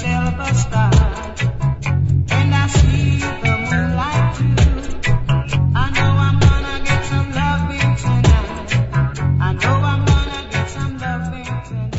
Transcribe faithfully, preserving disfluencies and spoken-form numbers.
myself a star. When I see the moonlight too, I know I'm gonna get some loving tonight. I know I'm gonna get some loving tonight.